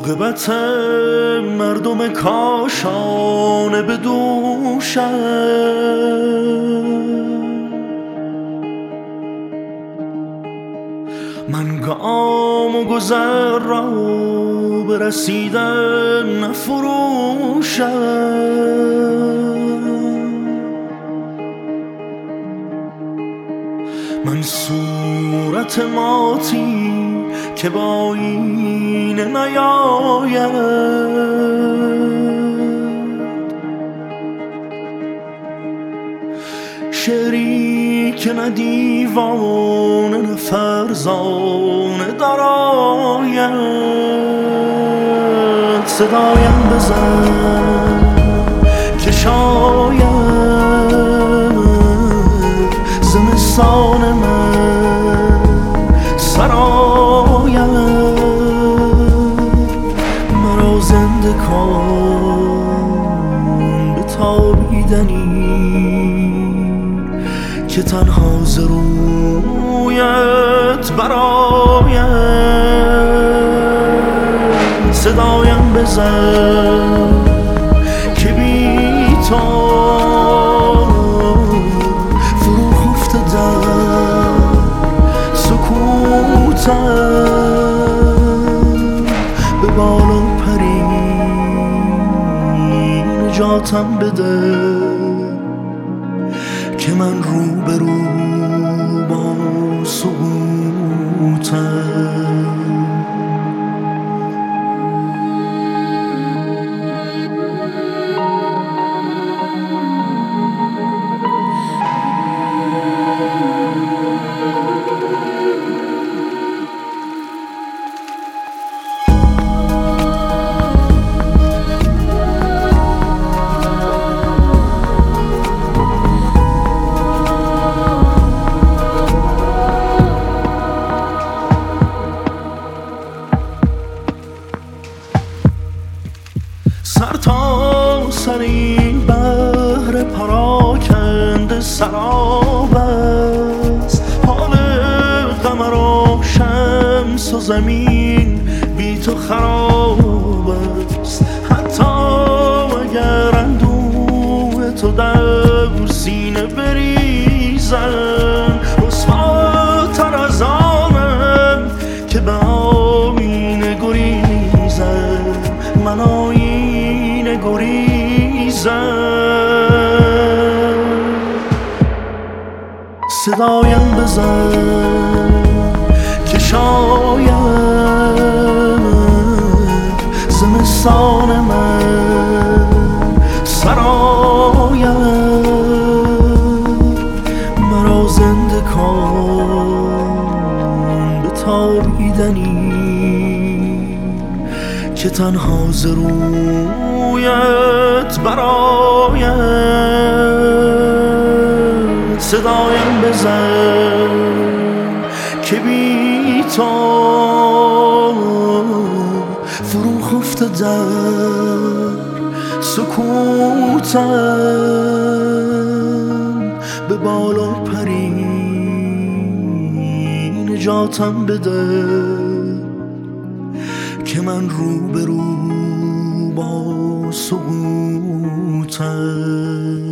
عاقبت مردم کاشانه به دوشم. من گام و گذر را به رسیدن نفروشم. من صورت ماتی که با آینه نیاید، شعری که نه دیوانه نه فرزانه درآید. صدایم بزن که شاید زمستان من سراید. مرا زنده کن به تابیدنی که تنها ز رویت براید. صدایم بزن که بی تو فرو خفته در سکوتم. به بالا پری نجاتم بده که من رو به رو با سقوطم. سر تا سر این بحر پراکنده سراب است. حال قمر و شمس و زمین بی تو خراب است. حتی اگر اندوه تو در سینه بریزم، رسواتر از آنم که به آینه گریزم. من آینه گریزم. صدایم بزن که شاید زمستان من سراید. مرا زنده کن به تابیدنی که تنها ز رویت براید. صدایم بزن که بی تو فرو خفته در سکوتم. به بالا پری نجاتم بده که من رو به رو با سقوطم.